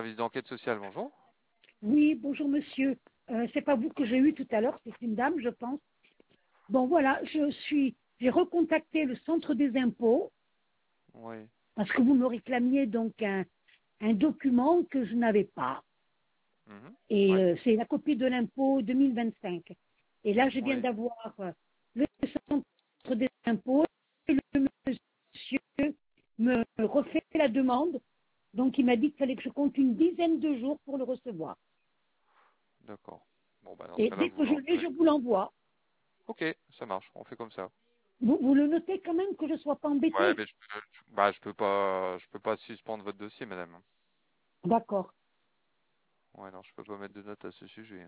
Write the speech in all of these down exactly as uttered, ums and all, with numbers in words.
service d'enquête sociale, bonjour. Oui, bonjour monsieur. Euh, c'est pas vous que j'ai eu tout à l'heure, c'est une dame, je pense. Bon voilà, je suis, j'ai recontacté le centre des impôts Oui. parce que vous me réclamiez donc un, un document que je n'avais pas. Mhm. Et Oui. euh, c'est la copie de l'impôt deux mille vingt-cinq. Et là, je viens Oui. d'avoir euh, le centre des impôts et le monsieur me refait la demande. Donc il m'a dit qu'il fallait que je compte une dizaine de jours pour le recevoir. D'accord. Bon, bah dans ce Et cas-là, dès vous que je l'ai, l'enverrez. je vous l'envoie. Ok, ça marche, on fait comme ça. Vous, vous le notez quand même que je ne sois pas Ouais, embêtée. mais je peux, je- bah, je peux pas, je peux pas suspendre votre dossier, madame. D'accord. Ouais, non, je peux pas mettre de notes à ce sujet.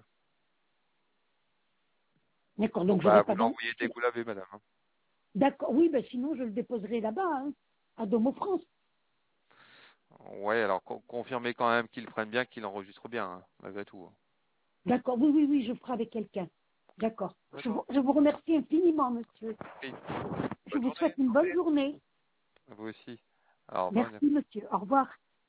D'accord. Donc, Donc, j'aurais bah, pas vous d'en... l'envoyez dès que vous l'avez, madame. D'accord. Oui, ben sinon, je le déposerai là-bas, hein, à Domo France. Ouais, alors con- confirmez quand même qu'il prenne bien, qu'il enregistre bien, hein, malgré tout. D'accord. Oui, oui, oui, je ferai avec quelqu'un. D'accord. Je vous, D'accord. je vous remercie infiniment, monsieur. Oui. Je Bonne vous journée. souhaite une bonne journée. Vous aussi. Au revoir, madame. Merci, monsieur. Au revoir.